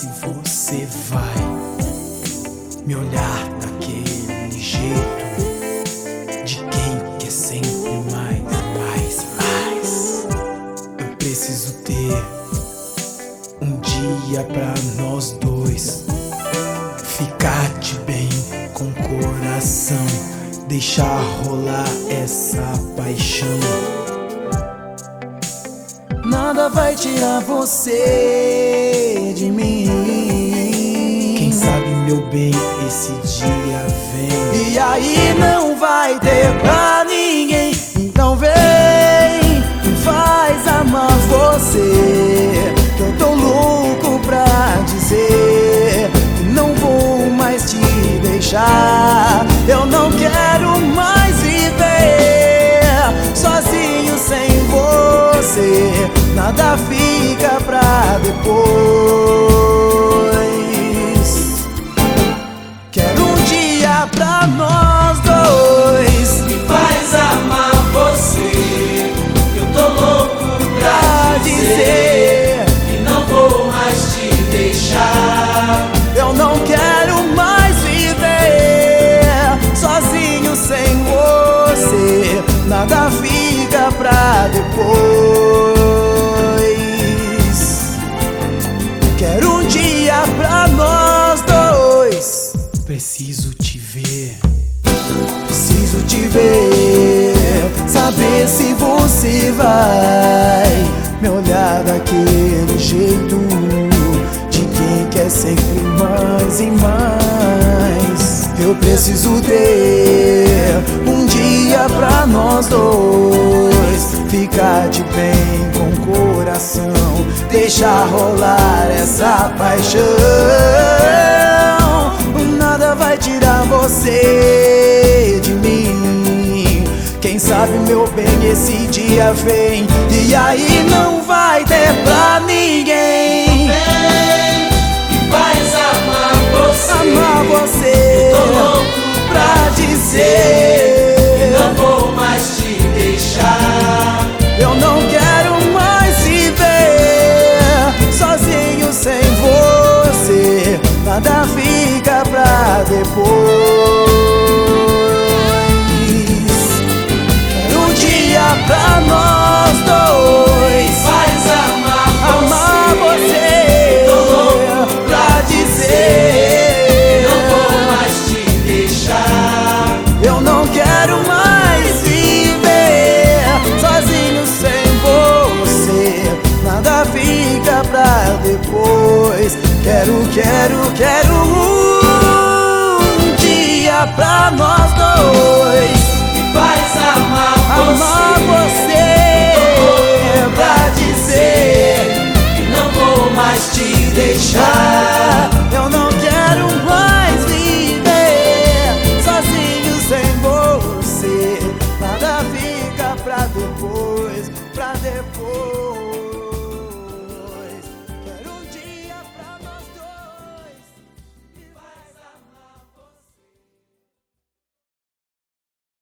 se você vai me olhar daquele jeito de quem quer sempre mais, mais, mais. Eu preciso ter um dia pra nós dois, ficar de bem com o coração, deixar rolar essa paixão. Nada vai tirar você de mim. Quem sabe, meu bem, esse dia vem e aí não vai ter pra ninguém. Então vem, me faz amar você, que eu tô louco pra dizer que não vou mais te deixar. Eu não quero mais viver sozinho sem você. Nada fica pra depois. Quero um dia pra nós dois. Me faz amar você, eu tô louco pra dizer que não vou mais te deixar. Eu não quero mais viver sozinho sem você. Nada fica pra depois. Quero um dia pra nós dois. Preciso te ver, preciso te ver, saber se você vai me olhar daquele jeito de quem quer sempre mais e mais. Eu preciso ter um dia pra nós dois, ficar de bem com o coração, deixar rolar essa paixão. Nada vai tirar você de mim. Quem sabe, meu bem, esse dia vem e aí não vai ter pra ninguém. Vem, me faz amar você, Amar você, tô louco pra dizer que não vou mais te deixar. eu não quero mais viver sozinho sem você. Nada fica pra depois. Quero um dia pra nós dois. Faz amar Você, tô louco pra dizer não vou mais te deixar. eu não quero mais viver sozinho sem você. Nada fica pra depois. Quero um dia pra nós dois. Me faz amar Amar você.